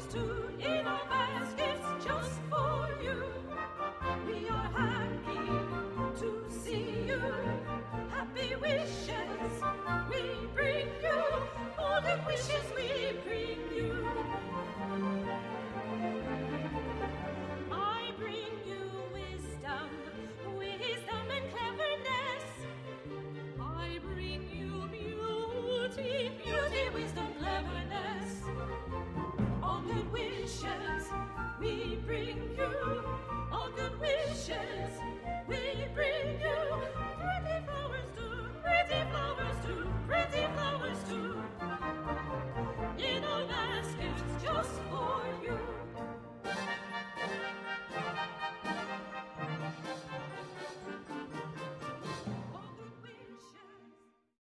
gifts too, in our baskets just for you. We are happy to see you. Happy wishes we bring you. All the wishes we bring you. I bring you wisdom, wisdom and cleverness. I bring you beauty, beauty, wisdom, cleverness. All good wishes we bring you. All good wishes